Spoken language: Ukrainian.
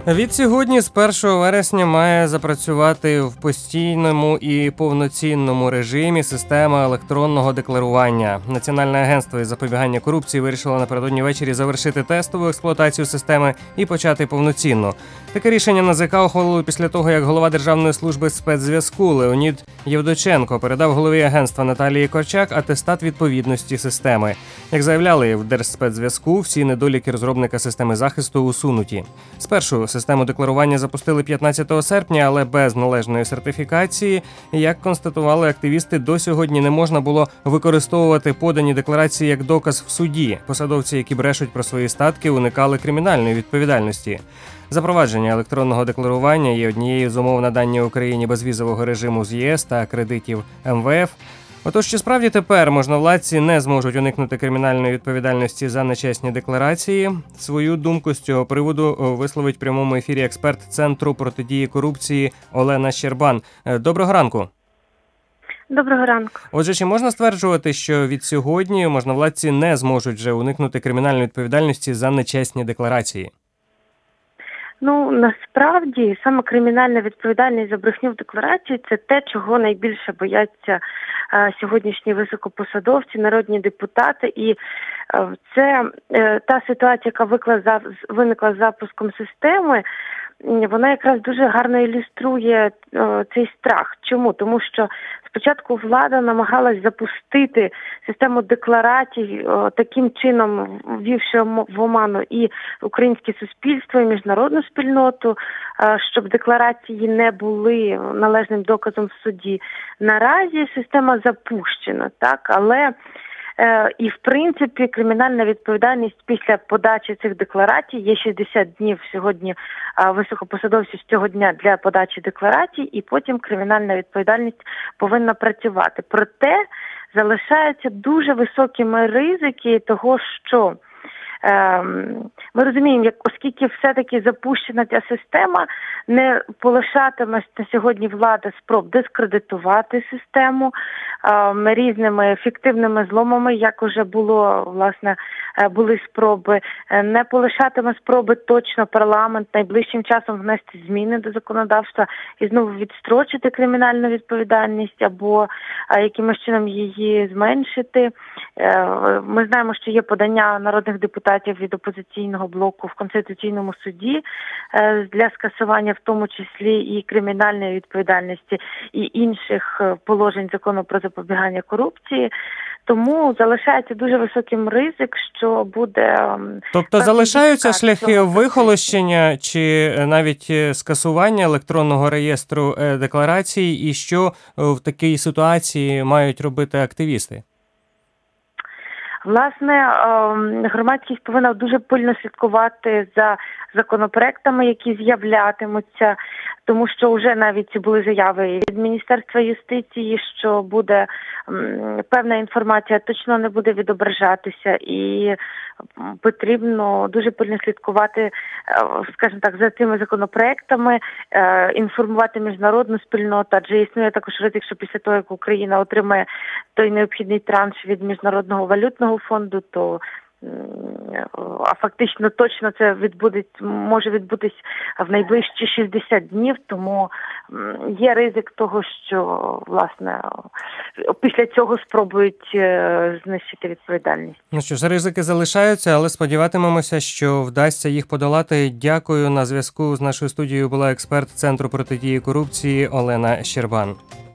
Від сьогодні, з 1 вересня, має запрацювати в постійному і повноцінному режимі система електронного декларування. Національне агентство із запобігання корупції вирішило напередодні ввечері завершити тестову експлуатацію системи і почати повноцінну. Таке рішення НАЗК ухвалили після того, як голова Державної служби спецзв'язку Леонід Євдоченко передав голові агентства Наталії Корчак атестат відповідності системи. Як заявляли в Держспецзв'язку, всі недоліки розробника системи захисту усунуті. Спершу систему декларування запустили 15 серпня, але без належної сертифікації. Як констатували активісти, до сьогодні не можна було використовувати подані декларації як доказ в суді. Посадовці, які брешуть про свої статки, уникали кримінальної відповідальності. Запровадження електронного декларування є однією з умов надання Україні безвізового режиму з ЄС та кредитів МВФ. Отож, чи справді тепер можновладці не зможуть уникнути кримінальної відповідальності за нечесні декларації? Свою думку з цього приводу висловить в прямому ефірі експерт Центру протидії корупції Олена Щербан. Доброго ранку. Доброго ранку. Отже, чи можна стверджувати, що від сьогодні можновладці не зможуть вже уникнути кримінальної відповідальності за нечесні декларації? Насправді, саме кримінальна відповідальність за брехню в декларації – це те, чого найбільше бояться сьогоднішні високопосадовці, народні депутати. І це та ситуація, яка виникла з запуском системи, вона якраз дуже гарно ілюструє цей страх. Чому? Тому що спочатку влада намагалась запустити систему декларацій, таким чином ввівши в оману і українське суспільство, і міжнародну спільноту, щоб декларації не були належним доказом в суді. Наразі система запущена, так, але і, в принципі, кримінальна відповідальність після подачі цих декларацій, є 60 днів сьогодні високопосадовців з цього дня для подачі декларацій, і потім кримінальна відповідальність повинна працювати. Проте залишаються дуже високими ризики того, що ми розуміємо, оскільки все-таки запущена ця система, не полишатиме на сьогодні влада спроб дискредитувати систему різними фіктивними зломами, як уже були спроби. Не полишатиме спроби точно парламент найближчим часом внести зміни до законодавства і знову відстрочити кримінальну відповідальність або якимось чином її зменшити. Ми знаємо, що є подання народних депутатів від опозиційного блоку в Конституційному суді для скасування в тому числі і кримінальної відповідальності, і інших положень закону про запобігання корупції. Тому залишається дуже високим ризик, що буде... Тобто залишаються шляхи вихолощення чи навіть скасування електронного реєстру декларацій, і що в такій ситуації мають робити активісти? Власне, громадськість повинна дуже пильно слідкувати за законопроектами, які з'являтимуться, тому що вже навіть були заяви від Міністерства юстиції, що буде певна інформація точно не буде відображатися, і потрібно дуже пильно слідкувати, скажімо так, за цими законопроектами, інформувати міжнародну спільноту, адже існує також ризик, що після того, як Україна отримає той необхідний транш від Міжнародного валютного фонду, то фактично точно це може відбутись в найближчі 60 днів, тому є ризик того, що, власне, після цього спробують знищити відповідальність. Ну що ж, ризики залишаються, але сподіватимемося, що вдасться їх подолати. Дякую. На зв'язку з нашою студією була експерт Центру протидії корупції Олена Щербан.